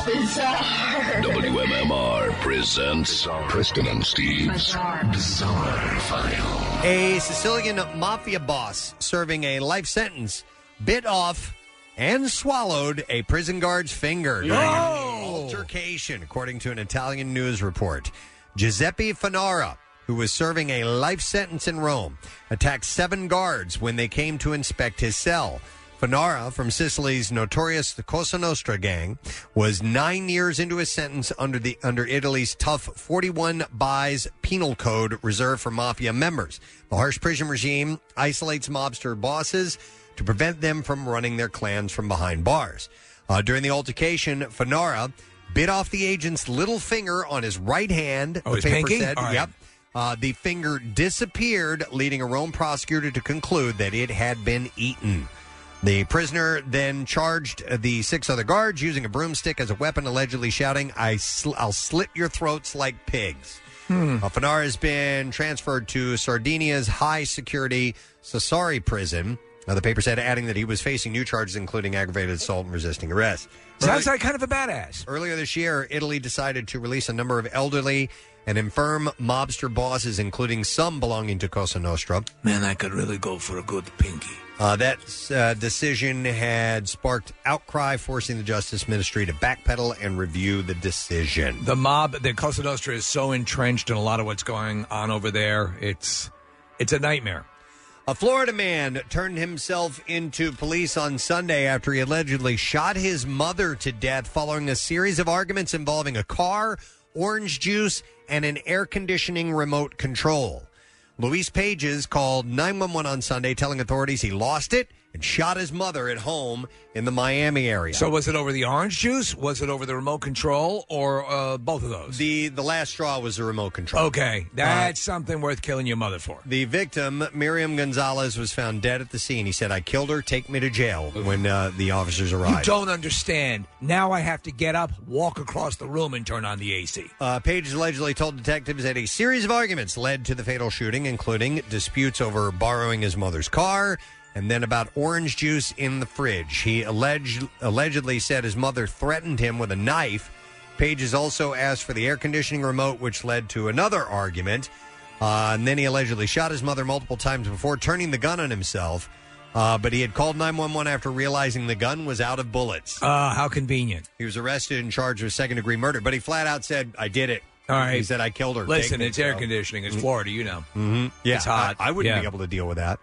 Bizarre. WMMR presents Preston and Steve's Bizarre File. A Sicilian mafia boss serving a life sentence bit off and swallowed a prison guard's finger during an altercation, according to an Italian news report. Giuseppe Fanara, who was serving a life sentence in Rome, attacked 7 guards when they came to inspect his cell. Fanara, from Sicily's notorious Cosa Nostra gang, was 9 years into his sentence under Italy's tough 41 bis penal code reserved for mafia members. The harsh prison regime isolates mobster bosses to prevent them from running their clans from behind bars. During the altercation, Fanara bit off the agent's little finger on his right hand. Oh, the his paper pinky? said, All right. Yep. The finger disappeared, leading a Rome prosecutor to conclude that it had been eaten. The prisoner then charged the 6 other guards using a broomstick as a weapon, allegedly shouting, I'll slit your throats like pigs. Fanara has been transferred to Sardinia's high-security Sassari prison. The paper said, adding that he was facing new charges, including aggravated assault and resisting arrest. Sounds like kind of a badass. Earlier this year, Italy decided to release a number of elderly and infirm mobster bosses, including some belonging to Cosa Nostra. Man, I could really go for a good pinky. That decision had sparked outcry, forcing the Justice Ministry to backpedal and review the decision. The mob, the Cosa Nostra, is so entrenched in a lot of what's going on over there. It's a nightmare. A Florida man turned himself into police on Sunday after he allegedly shot his mother to death following a series of arguments involving a car, orange juice, and an air conditioning remote control. Luis Pages called 911 on Sunday, telling authorities he lost it and shot his mother at home in the Miami area. So was it over the orange juice? Was it over the remote control? Or both of those? The last straw was the remote control. Okay. That's something worth killing your mother for. The victim, Miriam Gonzalez, was found dead at the scene. He said, I killed her, take me to jail, when the officers arrived. You don't understand. Now I have to get up, walk across the room, and turn on the AC. Pages allegedly told detectives that a series of arguments led to the fatal shooting, including disputes over borrowing his mother's car, and then about orange juice in the fridge. He allegedly said his mother threatened him with a knife. Pages also asked for the air conditioning remote, which led to another argument. And then he allegedly shot his mother multiple times before turning the gun on himself. But he had called 911 after realizing the gun was out of bullets. How convenient. He was arrested and charged with second-degree murder, but he flat out said, I did it. All right. He said, I killed her. Listen, it's air conditioning. It's Florida, you know. Mm-hmm. Yeah, it's hot. I wouldn't be able to deal with that.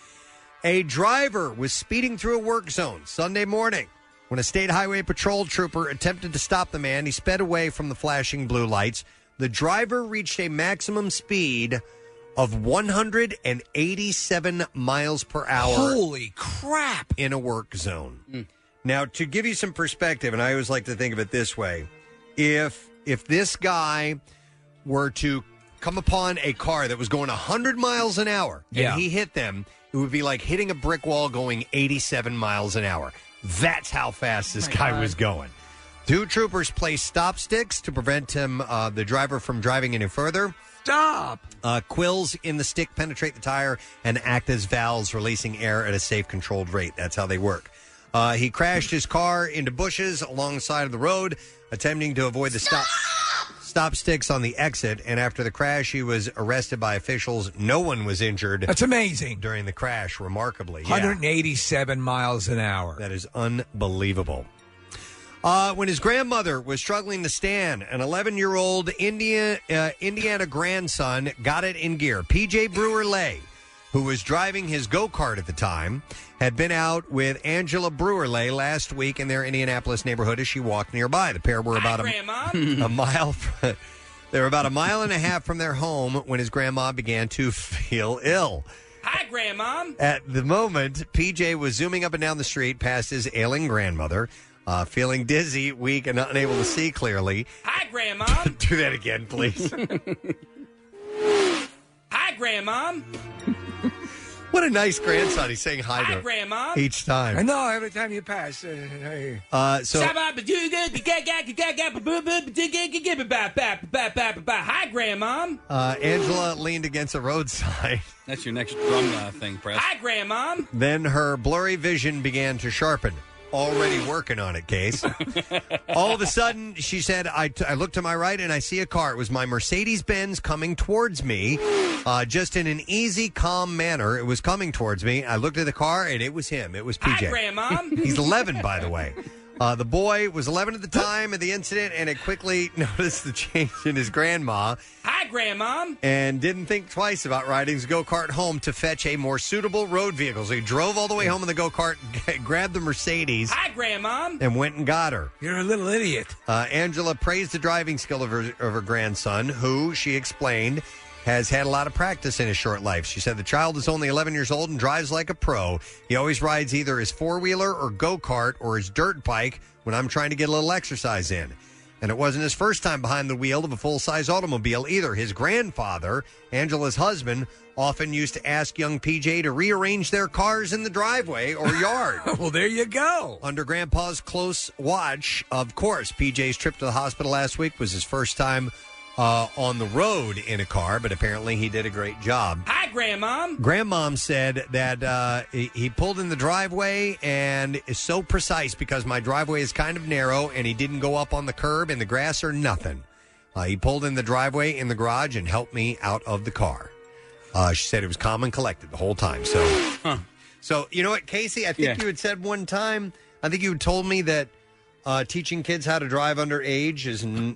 A driver was speeding through a work zone Sunday morning when a state highway patrol trooper attempted to stop the man. He sped away from the flashing blue lights. The driver reached a maximum speed of 187 miles per hour. Holy crap! In a work zone. Now, to give you some perspective, and I always like to think of it this way, if this guy were to come upon a car that was going 100 miles an hour and he hit them, it would be like hitting a brick wall going 87 miles an hour. That's how fast this guy was going. 2 troopers placed stop sticks to prevent the driver from driving any further. Stop! Quills in the stick penetrate the tire and act as valves, releasing air at a safe, controlled rate. That's how they work. He crashed his car into bushes alongside of the road, attempting to avoid the stop sticks on the exit, and after the crash, he was arrested by officials. No one was injured. That's amazing. During the crash, remarkably. 187 miles an hour. That is unbelievable. When his grandmother was struggling to stand, an 11-year-old Indiana grandson got it in gear. PJ Brewer-Lay, who was driving his go-kart at the time, had been out with Angela Brewer-Lay last week in their Indianapolis neighborhood as she walked nearby. The pair were about a mile. They were about a mile and a half from their home when his grandma began to feel ill. Hi, Grandma. At the moment, PJ was zooming up and down the street past his ailing grandmother, feeling dizzy, weak, and unable to see clearly. Hi, Grandma. Do that again, please. Hi, Grandma. What a nice grandson. He's saying hi to Grandma. each time. I know, every time you pass. Hey. Hi, Grandma. Angela leaned against a roadside. That's your next drum thing, Press. Hi, Grandma. Then her blurry vision began to sharpen. already working on it, Case. All of a sudden, she said, I looked to my right and I see a car. It was my Mercedes-Benz coming towards me, just in an easy, calm manner. It was coming towards me. I looked at the car, and it was him. It was PJ. Hi, Grandma. He's 11, by the way. The boy was 11 at the time of the incident, and it quickly noticed the change in his grandma. Hi, Grandma. And didn't think twice about riding his go-kart home to fetch a more suitable road vehicle. So he drove all the way home in the go-kart, grabbed the Mercedes. Hi, Grandma. And went and got her. You're a little idiot. Angela praised the driving skill of her grandson, who, she explained, has had a lot of practice in his short life. She said the child is only 11 years old and drives like a pro. He always rides either his four-wheeler or go-kart or his dirt bike when I'm trying to get a little exercise in. And it wasn't his first time behind the wheel of a full-size automobile either. His grandfather, Angela's husband, often used to ask young PJ to rearrange their cars in the driveway or yard. Well, there you go. Under Grandpa's close watch, of course, PJ's trip to the hospital last week was his first time on the road in a car, but apparently he did a great job. Hi, Grandmom. Grandmom said that he pulled in the driveway and is so precise because my driveway is kind of narrow and he didn't go up on the curb in the grass or nothing. He pulled in the driveway in the garage and helped me out of the car. She said it was calm and collected the whole time. So you know what, Casey? I think you had said one time, I think you had told me that teaching kids how to drive underage is no.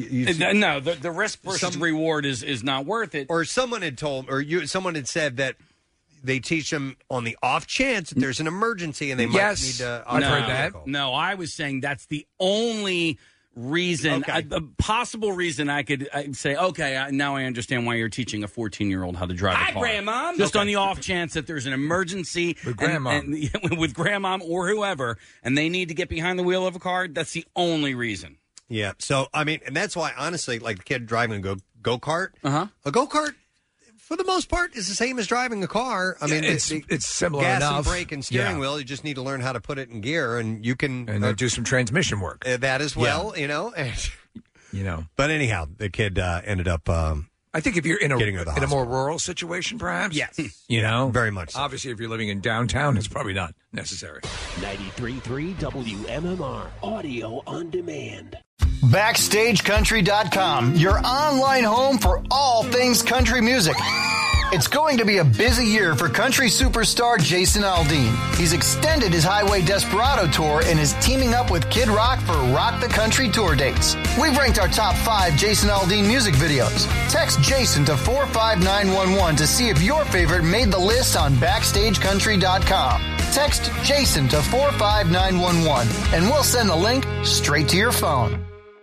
The risk versus reward is not worth it. Or someone had told, someone had said that they teach them on the off chance that there's an emergency and they might need to. I've heard that. No, I was saying that's the only reason, a possible reason I could say, okay, now I understand why you're teaching a 14-year-old how to drive a car. Hi, Grandmom. Just on the off chance that there's an emergency with Grandmom, with Grandmom or whoever, and they need to get behind the wheel of a car. That's the only reason. Yeah. So I mean, and that's why honestly, like the kid driving a go-kart, a go-kart, for the most part, is the same as driving a car. I mean, it's similar gas enough. And brake and steering wheel. You just need to learn how to put it in gear, and you can do some transmission work. That as well, you know. But anyhow, the kid ended up. I think if you're in a more rural situation, perhaps, yes, very much. So. Obviously, if you're living in downtown, it's probably not necessary. 93.3 WMMR Audio on Demand. BackstageCountry.com, your online home for all things country music. It's going to be a busy year for country superstar Jason Aldean. He's extended his Highway Desperado tour and is teaming up with Kid Rock for Rock the Country tour dates. We've ranked our top 5 Jason Aldean music videos. Text Jason to 45911 to see if your favorite made the list on BackstageCountry.com. Text Jason to 45911 and we'll send the link straight to your phone.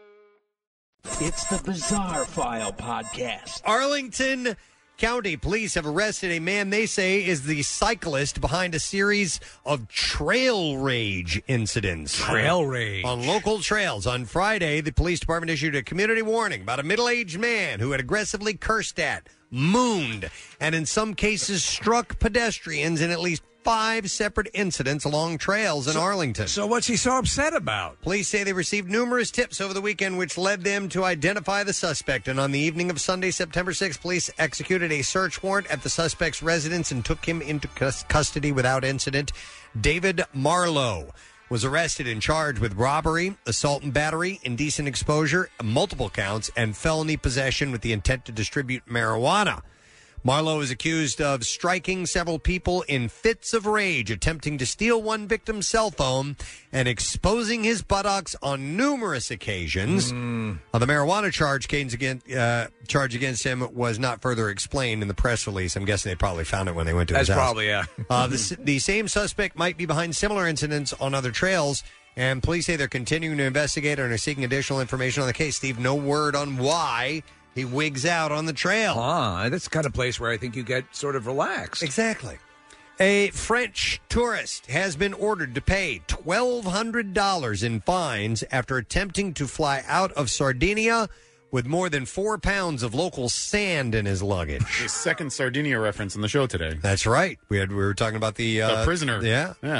It's the Bizarre File Podcast. Arlington County police have arrested a man they say is the cyclist behind a series of trail rage incidents. Trail rage. On local trails. On Friday, the police department issued a community warning about a middle-aged man who had aggressively cursed at, mooned, and in some cases struck pedestrians in at least 5 separate incidents along trails in Arlington. So what's he so upset about? Police say they received numerous tips over the weekend which led them to identify the suspect. And on the evening of Sunday, September 6th, police executed a search warrant at the suspect's residence and took him into custody without incident. David Marlowe was arrested and charged with robbery, assault and battery, indecent exposure, multiple counts, and felony possession with the intent to distribute marijuana. Marlowe is accused of striking several people in fits of rage, attempting to steal one victim's cell phone, and exposing his buttocks on numerous occasions. The marijuana charge against him was not further explained in the press release. I'm guessing they probably found it when they went to his house. Probably, yeah. The same suspect might be behind similar incidents on other trails, and police say they're continuing to investigate and are seeking additional information on the case. Steve, no word on why he wigs out on the trail. That's the kind of place where I think you get sort of relaxed. Exactly. A French tourist has been ordered to pay $1,200 in fines after attempting to fly out of Sardinia with more than 4 pounds of local sand in his luggage. The second Sardinia reference in the show today. That's right. We were talking about the prisoner. Yeah. Yeah.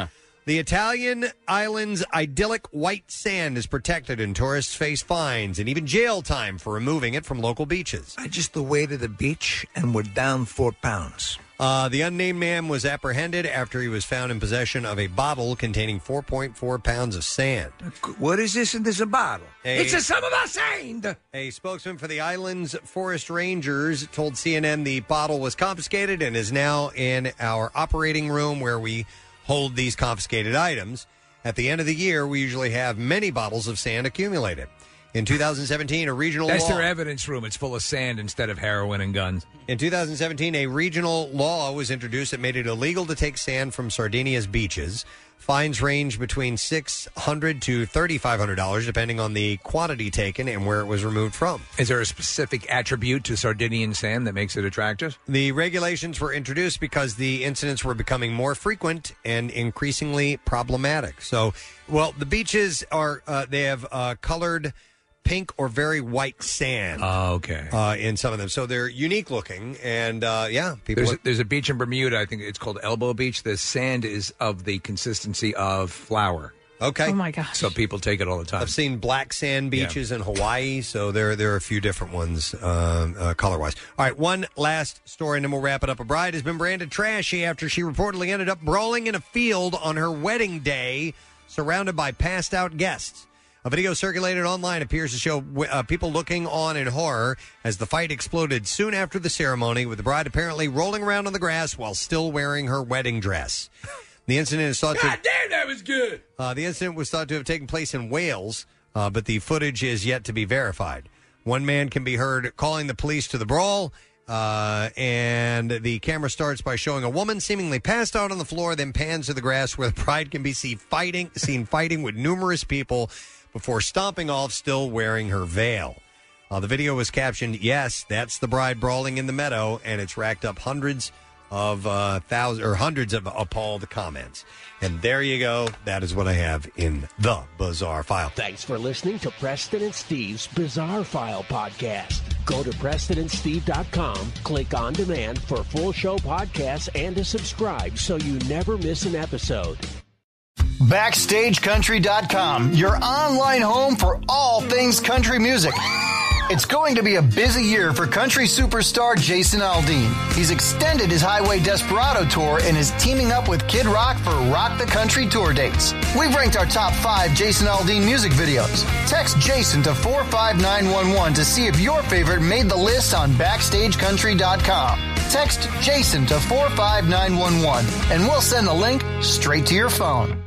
The Italian island's idyllic white sand is protected, and tourists face fines and even jail time for removing it from local beaches. I just the way to the beach and we're down 4 pounds. The unnamed man was apprehended after he was found in possession of a bottle containing 4.4 pounds of sand. What is this? And there's a bottle. It's a some of our sand. A spokesman for the island's forest rangers told CNN the bottle was confiscated and is now in our operating room where we hold these confiscated items. At the end of the year, we usually have many bottles of sand accumulated. In 2017, a regional That's law... their evidence room. It's full of sand instead of heroin and guns. In 2017, a regional law was introduced that made it illegal to take sand from Sardinia's beaches. Fines range between $600 to $3,500, depending on the quantity taken and where it was removed from. Is there a specific attribute to Sardinian sand that makes it attractive? The regulations were introduced because the incidents were becoming more frequent and increasingly problematic. So, well, the beaches are, they have colored pink or very white sand. Oh, okay. In some of them. So they're unique looking. And, people... There's a beach in Bermuda, I think it's called Elbow Beach. The sand is of the consistency of flour. Okay. Oh, my gosh. So people take it all the time. I've seen black sand beaches in Hawaii, so there are a few different ones color-wise. All right, one last story, and then we'll wrap it up. A bride has been branded trashy after she reportedly ended up brawling in a field on her wedding day, surrounded by passed-out guests. A video circulated online appears to show people looking on in horror as the fight exploded soon after the ceremony, with the bride apparently rolling around on the grass while still wearing her wedding dress. The incident is thought God damn, that was good. The incident was thought to have taken place in Wales, but the footage is yet to be verified. One man can be heard calling the police to the brawl, and the camera starts by showing a woman seemingly passed out on the floor, then pans to the grass where the bride can be seen fighting with numerous people before stomping off, still wearing her veil. The video was captioned, "Yes, that's the bride brawling in the meadow," and it's racked up hundreds of appalled comments. And there you go. That is what I have in the Bizarre File. Thanks for listening to Preston and Steve's Bizarre File podcast. Go to PrestonandSteve.com, click on demand for full show podcasts and to subscribe so you never miss an episode. BackstageCountry.com, your online home for all things country music. It's going to be a busy year for country superstar Jason Aldean. He's extended his Highway Desperado tour and is teaming up with Kid Rock for Rock the Country tour dates. We've ranked our top 5 Jason Aldean music videos. Text Jason to 45911 to see if your favorite made the list on BackstageCountry.com. Text Jason to 45911 and we'll send the link straight to your phone.